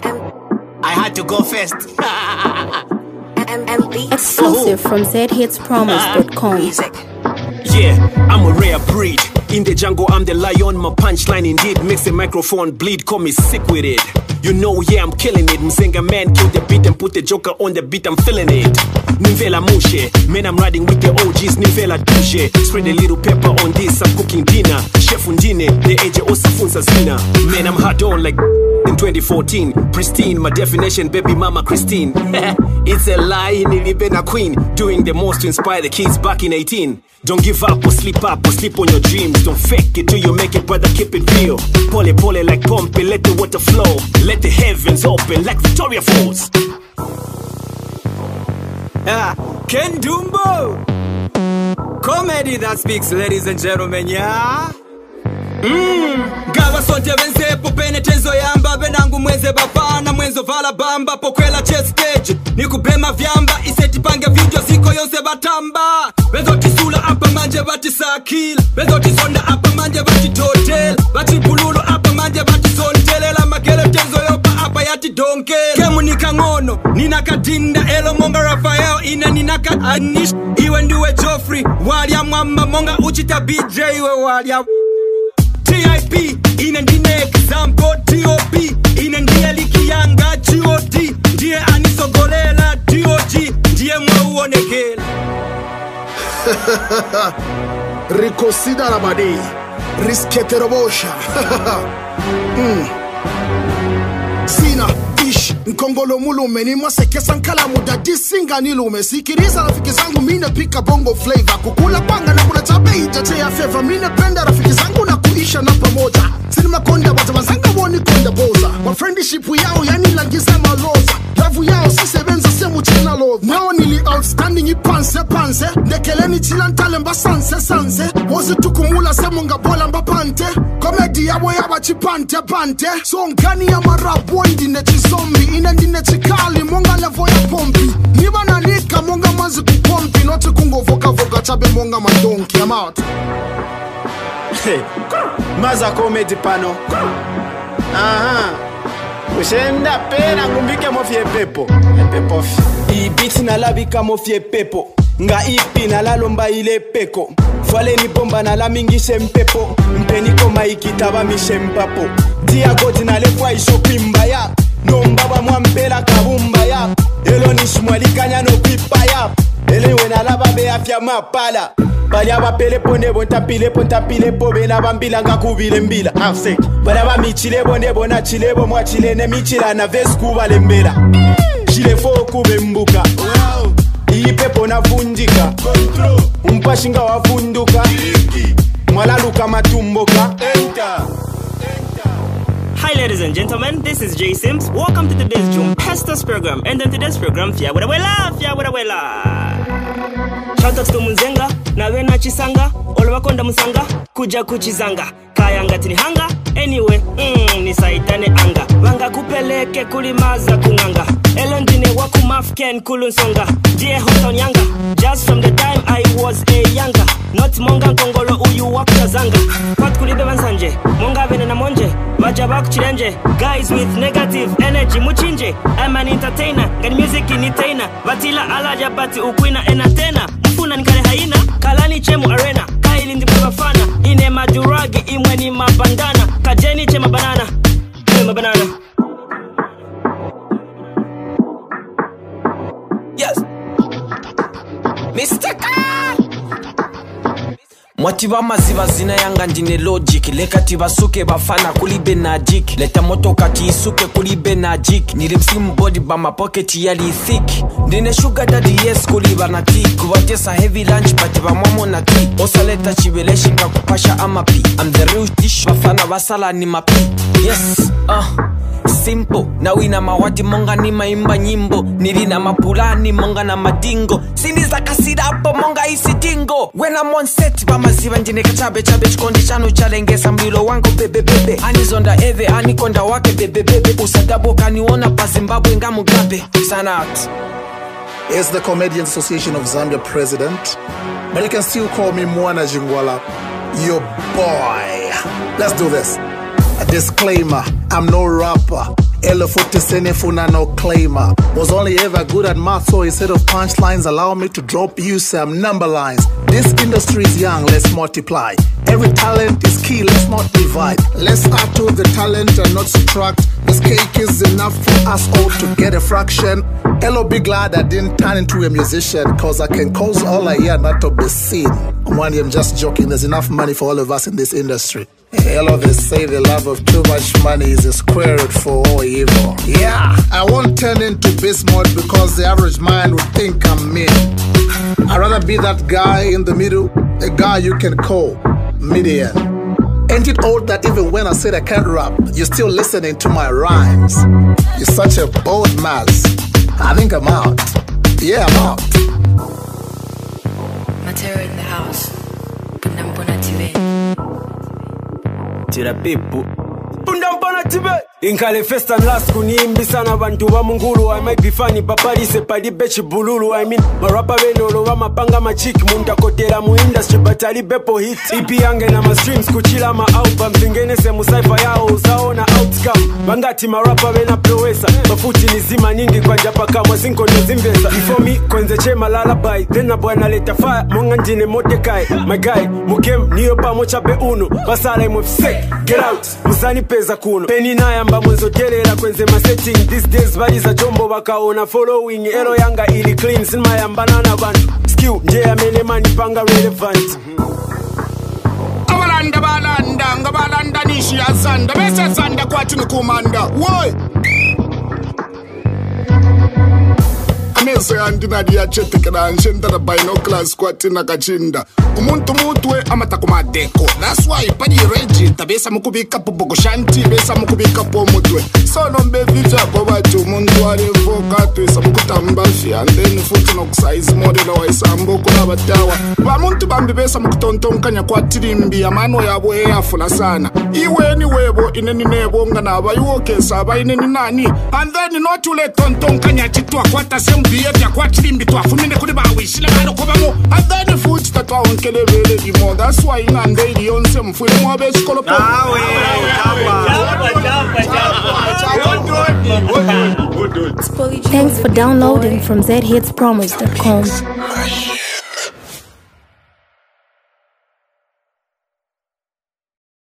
I had to go first. Exclusive from zhitspromos.com. Yeah, I'm a rare breed. In the jungle, I'm the lion. My punchline indeed makes the microphone bleed. Call me sick with it. You know, yeah, I'm killing it. Mzenga man killed the beat and put the joker on the beat. I'm feeling it. Nivela mushe, man, I'm riding with the OGs. Nivela douche, spread a little pepper on this. I'm cooking dinner. Chef Undine, the AJ Osafunsa Zina. Man, I'm hard on like in 2014. Pristine, my definition, baby mama Christine. It's a lie, Nilibena queen. Doing the most to inspire the kids back in 18. Don't give up or sleep on your dreams. Don't fake it till you make it, brother, keep it real. Pole pole like Pompey, let the water flow. Let the heavens open like Victoria Falls. Ken Dumbo. Comedy that speaks, ladies and gentlemen, yeah? Gawa sonte vense popene tenzo yamba Benangu mweze bafana mwenzo vala bamba Pokwela chest stage Nikubema vyamba Iseti pange video ziko yose batamba Benzo tisula apa manje bati sakil Benzo tisonda apa manje bati totel Bati pululu apa manje bati sontelela Makele tenzo yopa apa yati donkel Kemu nikangono Ninakadinda elo monga Rafael Ine ninaka anish Iwe ndiwe Joffrey Walia mwamba monga uchita BJ Iwe walia TIP, inendine example TOP, inendie likiyanga GOD, ndiye anisogolela DOG, ndiye mwauonekela. Ricosida Rabadi, Riskete Robosha. Sina, ish, Nkongolo mulume ni mwaseke sankala muda disinga nilume. Sikiriza rafiki zangu mine pika bongo flavor. Kukula panga na kuna chabe itatea favor. Mine penda rafiki zangu na kuisha na pamoja. Sinima konda wata wazanga woni konda boza. Wa friendship yao yani langiza maloza. Love yao sise benza semu chena love. Nao nili outstanding ipanse panse. Nekeleni chilantale mba sanse sanse. Wozi tukumula semu nga bola mba pante. Komedi yawo yawa chipante pante. So ngani ya marabu indine chizombi. Inendine chikali monga levo ya pompi. Niba nanika monga mazi kupompi. Note kungo voka voka chabe monga madonki. I'm out. Hey, maza comedy pano. Aha. Ushenda pena ngumbike mofie pepo. Pepo. Ibiti na labika mofie pepo. Nga ipi na lalomba ile peko. Fwale ni bomba na la mingishe mpepo. Mpeni koma ikitaba mishe mpapo. Dia goti na lefwa ishopimba ya. Nomba wa mwampela kabumba ya. Elo nishmwalikanya no pipa ya. Ele wena laba be afya mapala. Bali abapele pone bontapile pontapile pobe na bambila ngakubile mbila. Afsek. Bali abamichile bonde bona chile bo mwachile ne michila na vesku balembela. Chile fo kube mbuka. Wow. Ipepo na vundika. Control. Umpashinga wavunduka. Mwalaluka matumboka. Enter. Hi ladies and gentlemen, this is Jay Sims. Welcome to today's June Pestos program. And on today's program, Fia Wadawela. Shout out to Munzenga, Nawena Chisanga, Olwakonda Musanga, Kuja Kuchizanga, Kayanga Tinihanga. Anyway, ni saitane anga. Wanga kupeleke kulimaza kunganga. Elondine wakumafken kulunsonga. Jie hoton yanga. Just from the time I was a younger. Not monga kongolo uyu wakutazanga. Pat kulibe mansanje. Monga vene na monje. Wajabaku chilenje. Guys with negative energy muchinje. I'm an entertainer. Gani music initaina. Vatila alaja bati ukuina enatena. Mfuna nikale haina. Kalani chemu arena. Kaili ndi bafana. Ine maduragi imwe ni mabandana. Kajeni chema banana. Chema banana. Yes. Mr. Mwatiba maziba zina yanga ndine logic. Leka tibasuke bafana kulibe na jik. Leta moto kati isuke kulibe na jik. Nirimsimu body ba ma pocket yali thick. Ndine sugar daddy yes kuliba na tea. Kuwatesa heavy lunch patiba mwamo na tea. Osa leta chibeleshi nga kupasha ama pi. I'm the real dish bafana basala ni mapi. Yes, simple. Na wina mawati monga ni maimba nyimbo. Nilina mapulani monga na madingo. Sindiza kasida hapo monga isi dingo. When I'm on set bamaziba njine kachabe chabe chikondi chano chalengesa mbilo wango bebe bebe. Anizonda eve anikonda wake bebe bebe. Usadabo kaniona pa Zimbabwe nga mugabe. Sanat. As the Comedians Association of Zambia president, but you can still call me Mwana Jingwala, your boy. Let's do this. A disclaimer, I'm no rapper. Elo futhi senefuna no claimer. Was only ever good at math, so instead of punchlines, allow me to drop you some number lines. This industry is young, let's multiply. Every talent is key, let's not divide. Let's add to the talent and not subtract. This cake is enough for us all to get a fraction. Elo be glad I didn't turn into a musician, cause I can cause all I hear not to be seen. I'm just joking, there's enough money for all of us in this industry. Hello, they say the love of too much money is a square root for all evil. Yeah, I won't turn into beast mode because the average mind would think I'm mean. I'd rather be that guy in the middle, a guy you can call median. Ain't it odd that even when I said I can't rap, you're still listening to my rhymes? You're such a bold mouse. I think I'm out. Yeah, I'm out. Matera in the house. Pundampona TV. Tira people. Pundampona TV. Inkale first and last kuniimbisana bantu ba mungulu. I might be funny paparise padi bechi bululu. I mean marapa wenolo wa mapanga machiki. Munta kotera mu industry batali bepo hit. Ipi yange na ma streams kuchila ma album. Zingene se musaifa yao usaona outcome. Bangati marapa wena prowesa. Mafuti nizima nyingi kwa japa kama zinko nizimbesa. Before me kwenze chema lullaby. Then na bwana leta fire. Monga njine Mordecai. My guy mukem niyo pa mocha pe uno. Basala imwefsek. Get out. Musani peza kuno. Penny na yamba mwenzo telera kwenze ma setting. These days bali za jombo wakaona following. Elo yanga ili clean. Sinma yamba nana bantu. Skill nje ya mene mani panga relevant. Abalanda balanda. Ngabalanda nishi ya zanda. Besa zanda kwa chini kumanda. Woi! Ameze andina diya chetekera nshenda na binoculars kwa tina kachinda. Umuntu mutwe amatakumadeko. That's why padi reji tabesa mukubika po bogoshanti besa mukubika po mutwe. So nombe vija kwa watu muntu walevoka tuisa mukutambashi and then futu no kusize model wa isambo kuna batawa. Wa muntu bambi besa mukutontonkanya kwa tirimbi ya mano yabo yafuna sana. Iwe ni webo ineni nebo ngana abayuoke saba ineni nani. And then not to let tontonkanya chitua kwa tasembi ya kwa tirimbi tuafumine kuli bawishile bado kubamo. And then the food that wa onkele vele di mo. That's why inande ili onse mfuile mwabe skolopo. Thanks for downloading from zhitspromos.com.